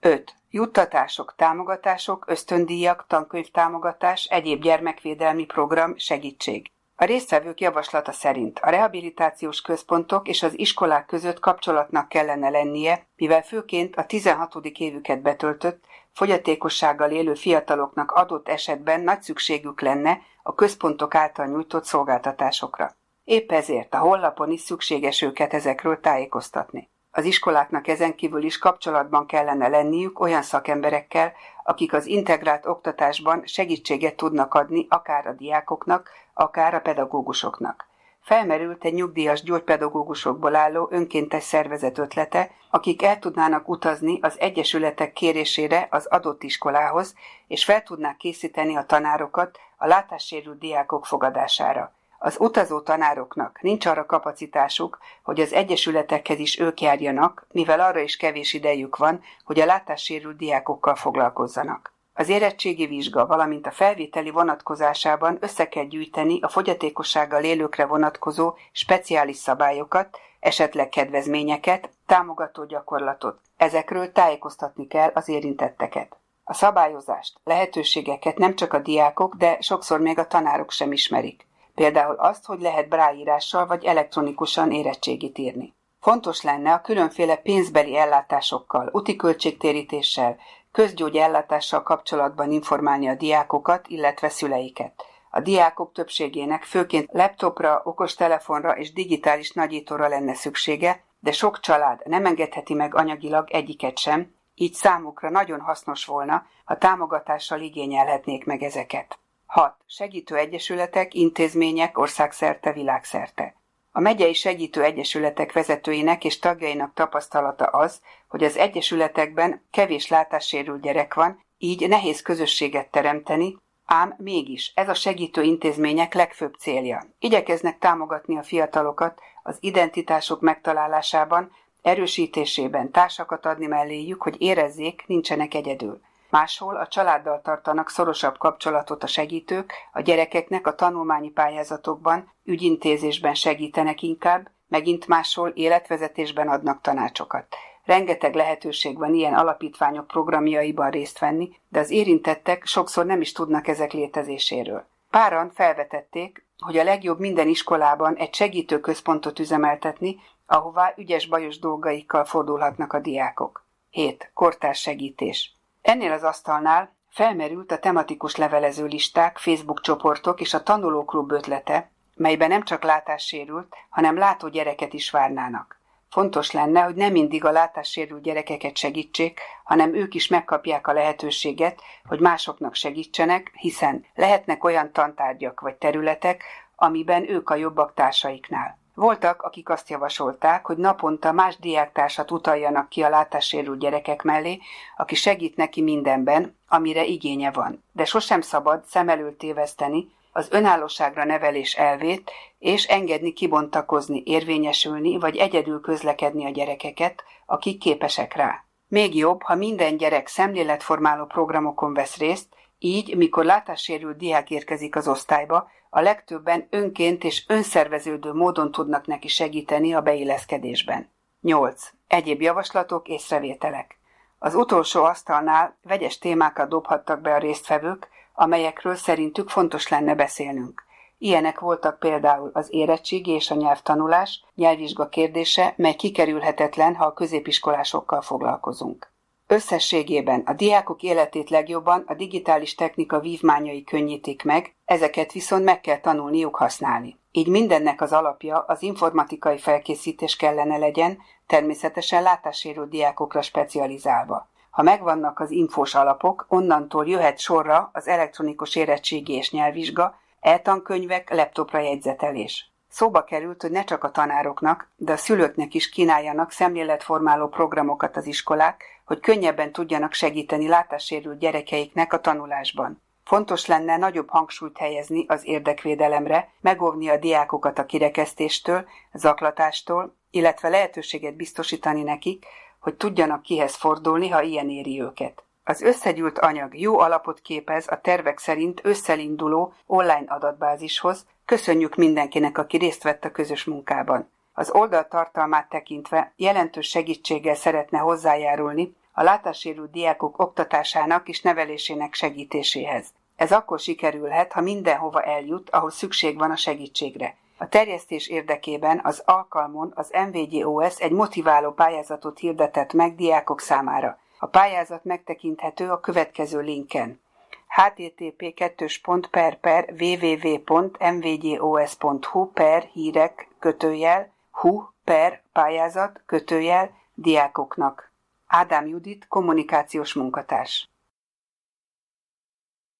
5. Juttatások, támogatások, ösztöndíjak, tankönyvtámogatás, egyéb gyermekvédelmi program, segítség. A résztvevők javaslata szerint a rehabilitációs központok és az iskolák között kapcsolatnak kellene lennie, mivel főként a 16. évüket betöltött, fogyatékossággal élő fiataloknak adott esetben nagy szükségük lenne a központok által nyújtott szolgáltatásokra. Épp ezért a honlapon is szükséges őket ezekről tájékoztatni. Az iskoláknak ezen kívül is kapcsolatban kellene lenniük olyan szakemberekkel, akik az integrált oktatásban segítséget tudnak adni akár a diákoknak, akár a pedagógusoknak. Felmerült egy nyugdíjas gyógypedagógusokból álló önkéntes szervezet ötlete, akik el tudnának utazni az egyesületek kérésére az adott iskolához, és fel tudnák készíteni a tanárokat a látássérült diákok fogadására. Az utazó tanároknak nincs arra kapacitásuk, hogy az egyesületekhez is ők járjanak, mivel arra is kevés idejük van, hogy a látássérült diákokkal foglalkozzanak. Az érettségi vizsga, valamint a felvételi vonatkozásában össze kell gyűjteni a fogyatékossággal élőkre vonatkozó speciális szabályokat, esetleg kedvezményeket, támogató gyakorlatot. Ezekről tájékoztatni kell az érintetteket. A szabályozást, lehetőségeket nem csak a diákok, de sokszor még a tanárok sem ismerik. Például azt, hogy lehet bráírással vagy elektronikusan érettségit írni. Fontos lenne a különféle pénzbeli ellátásokkal, úti költségtérítéssel, közgyógyellátással kapcsolatban informálni a diákokat, illetve szüleiket. A diákok többségének főként laptopra, okostelefonra és digitális nagyítóra lenne szüksége, de sok család nem engedheti meg anyagilag egyiket sem, így számukra nagyon hasznos volna, ha támogatással igényelhetnék meg ezeket. 6. Segítő egyesületek, intézmények országszerte, világszerte. A megyei segítő egyesületek vezetőinek és tagjainak tapasztalata az, hogy az egyesületekben kevés látássérült gyerek van, így nehéz közösséget teremteni, ám mégis ez a segítő intézmények legfőbb célja. Igyekeznek támogatni a fiatalokat az identitások megtalálásában, erősítésében, társakat adni melléjük, hogy érezzék, nincsenek egyedül. Máshol a családdal tartanak szorosabb kapcsolatot a segítők, a gyerekeknek a tanulmányi pályázatokban, ügyintézésben segítenek inkább, megint máshol életvezetésben adnak tanácsokat. Rengeteg lehetőség van ilyen alapítványok programjaiban részt venni, de az érintettek sokszor nem is tudnak ezek létezéséről. Páran felvetették, hogy a legjobb minden iskolában egy segítőközpontot üzemeltetni, ahová ügyes-bajos dolgaikkal fordulhatnak a diákok. 7. Kortárs segítés. Ennél az asztalnál felmerült a tematikus levelező listák, Facebook csoportok és a tanulóklub ötlete, melyben nem csak látássérült, hanem látó gyereket is várnának. Fontos lenne, hogy nem mindig a látássérült gyerekeket segítsék, hanem ők is megkapják a lehetőséget, hogy másoknak segítsenek, hiszen lehetnek olyan tantárgyak vagy területek, amiben ők a jobbak társaiknál. Voltak, akik azt javasolták, hogy naponta más diáktársat utaljanak ki a látássérült gyerekek mellé, aki segít neki mindenben, amire igénye van. De sosem szabad szem előtt téveszteni az önállóságra nevelés elvét, és engedni kibontakozni, érvényesülni, vagy egyedül közlekedni a gyerekeket, akik képesek rá. Még jobb, ha minden gyerek szemléletformáló programokon vesz részt, így, mikor látássérült diák érkezik az osztályba, a legtöbben önként és önszerveződő módon tudnak neki segíteni a beilleszkedésben. 8. Egyéb javaslatok, észrevételek. Az utolsó asztalnál vegyes témákat dobhattak be a résztvevők, amelyekről szerintük fontos lenne beszélnünk. Ilyenek voltak például az érettségi és a nyelvtanulás, nyelvvizsga kérdése, mely kikerülhetetlen, ha a középiskolásokkal foglalkozunk. Összességében a diákok életét legjobban a digitális technika vívmányai könnyítik meg, ezeket viszont meg kell tanulniuk használni. Így mindennek az alapja az informatikai felkészítés kellene legyen, természetesen látássérült diákokra specializálva. Ha megvannak az infós alapok, onnantól jöhet sorra az elektronikus érettségi és nyelvvizsga, e-tankönyvek, laptopra jegyzetelés. Szóba került, hogy ne csak a tanároknak, de a szülőknek is kínáljanak szemléletformáló programokat az iskolák, hogy könnyebben tudjanak segíteni látássérült gyerekeiknek a tanulásban. Fontos lenne nagyobb hangsúlyt helyezni az érdekvédelemre, megóvni a diákokat a kirekesztéstől, zaklatástól, illetve lehetőséget biztosítani nekik, hogy tudjanak kihez fordulni, ha ilyen éri őket. Az összegyűlt anyag jó alapot képez a tervek szerint összelinduló online adatbázishoz. Köszönjük mindenkinek, aki részt vett a közös munkában. Az oldal tartalmát tekintve jelentős segítséggel szeretne hozzájárulni a látássérült diákok oktatásának és nevelésének segítéséhez. Ez akkor sikerülhet, ha mindenhova eljut, ahol szükség van a segítségre. A terjesztés érdekében az Alkalmon az MVGOS egy motiváló pályázatot hirdetett meg diákok számára. A pályázat megtekinthető a következő linken: http://www.mvgos.hu/hírek-hu/pályázat-diákoknak. Ádám Judit, kommunikációs munkatárs.